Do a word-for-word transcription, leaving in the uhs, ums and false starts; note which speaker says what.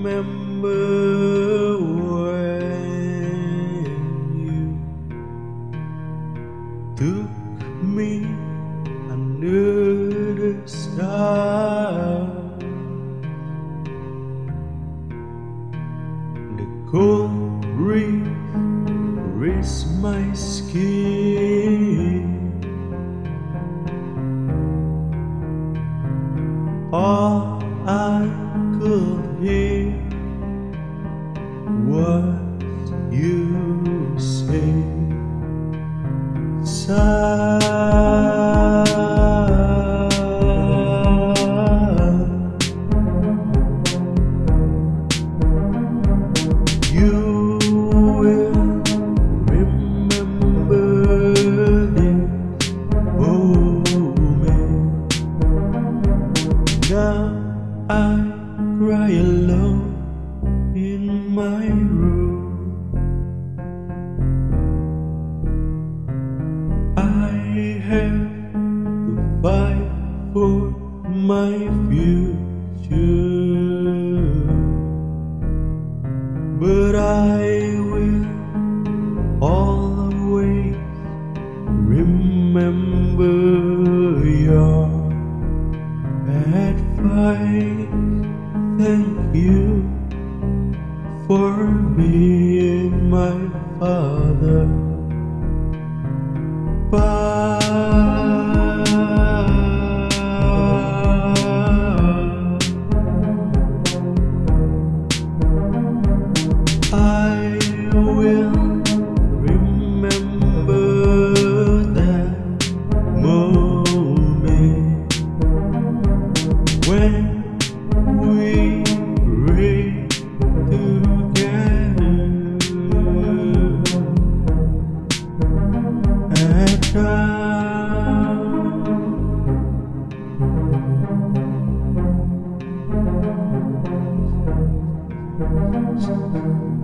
Speaker 1: remember when you took me under the stars. The cold breeze raised my skin. All I could hear was you say, "Son, you will remember this moment." Now I cry alone in my room. I have to fight for my future, but I will always remember your advice. Thank you for being my father. Bye. I will remember that moment when we prayed together at dawn.